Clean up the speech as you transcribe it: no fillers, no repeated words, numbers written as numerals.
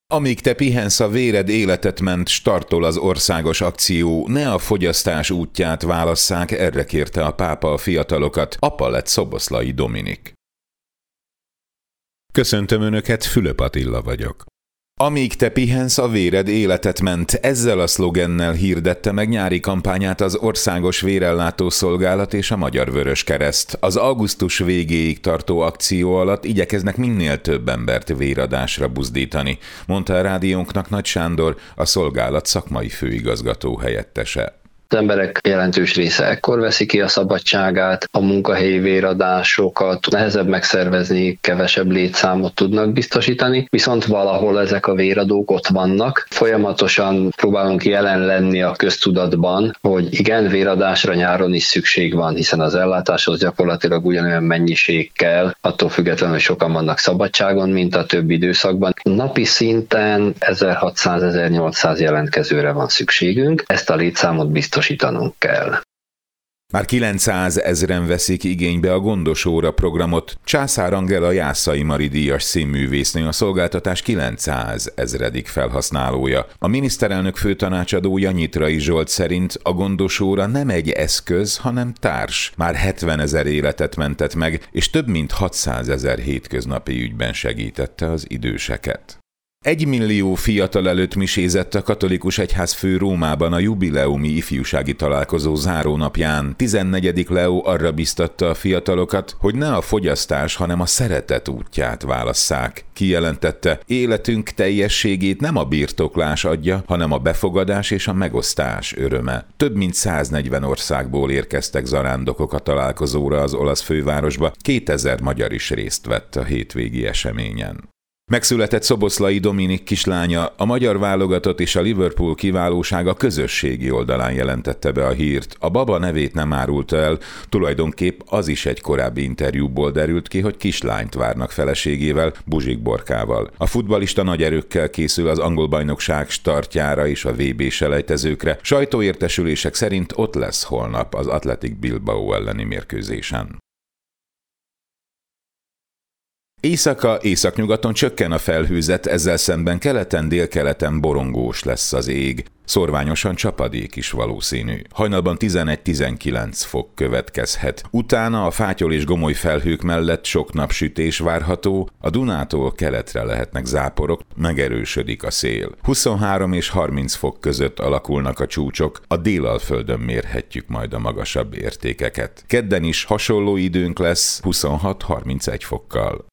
Amíg te pihensz, a véred életet ment, startol az országos akció. Ne a fogyasztás útját válasszák, erre kérte a pápa a fiatalokat. Apa lett Szoboszlai Dominik. Köszöntöm Önöket, Fülöp Attila vagyok. Amíg te pihensz, a véred életet ment. Ezzel a szlogennel hirdette meg nyári kampányát az Országos Vérellátó Szolgálat és a Magyar Vöröskereszt. Az augusztus végéig tartó akció alatt igyekeznek minél több embert véradásra buzdítani, mondta a rádiónknak Nagy Sándor, a szolgálat szakmai főigazgató helyettese. Az emberek jelentős része ekkor veszi ki a szabadságát, a munkahelyi véradásokat nehezebb megszervezni, kevesebb létszámot tudnak biztosítani, viszont valahol ezek a véradók ott vannak. Folyamatosan próbálunk jelen lenni a köztudatban, hogy igen, véradásra nyáron is szükség van, hiszen az ellátáshoz gyakorlatilag ugyanolyan mennyiség kell, attól függetlenül, hogy sokan vannak szabadságon, mint a többi időszakban. Napi szinten 1600-1800 jelentkezőre van szükségünk, ezt a létszámot biztosítanunk kell. Már 900 000 veszik igénybe a Gondos Óra programot. Császár Angela Jászai Mari díjas színművésznő a szolgáltatás 900 000. felhasználója. A miniszterelnök főtanácsadója Nyitrai Zsolt szerint a Gondos Óra nem egy eszköz, hanem társ. Már 70 000 életet mentett meg, és több mint 600 000 hétköznapi ügyben segítette az időseket. 1 millió fiatal előtt misézett a katolikus egyházfő Rómában a jubileumi ifjúsági találkozó zárónapján. 14. Leó arra biztatta a fiatalokat, hogy ne a fogyasztás, hanem a szeretet útját válasszák. Kijelentette, életünk teljességét nem a birtoklás adja, hanem a befogadás és a megosztás öröme. Több mint 140 országból érkeztek zarándokok a találkozóra az olasz fővárosba, 2000 magyar is részt vett a hétvégi eseményen. Megszületett Szoboszlai Dominik kislánya, a magyar válogatott és a Liverpool kiválósága közösségi oldalán jelentette be a hírt. A baba nevét nem árulta el, tulajdonképp az is egy korábbi interjúból derült ki, hogy kislányt várnak feleségével, Buzsik Borkával. A futballista nagy erőkkel készül az angol bajnokság startjára és a VB selejtezőkre. Sajtóértesülések szerint ott lesz holnap az Athletic Bilbao elleni mérkőzésen. Északnyugaton csökken a felhőzet, ezzel szemben keleten-délkeleten borongós lesz az ég. Szorványosan csapadék is valószínű. Hajnalban 11-19 fok következhet. Utána a fátyol és gomoly felhők mellett sok napsütés várható, a Dunától keletre lehetnek záporok, megerősödik a szél. 23 és 30 fok között alakulnak a csúcsok, a Délalföldön mérhetjük majd a magasabb értékeket. Kedden is hasonló időnk lesz, 26-31 fokkal.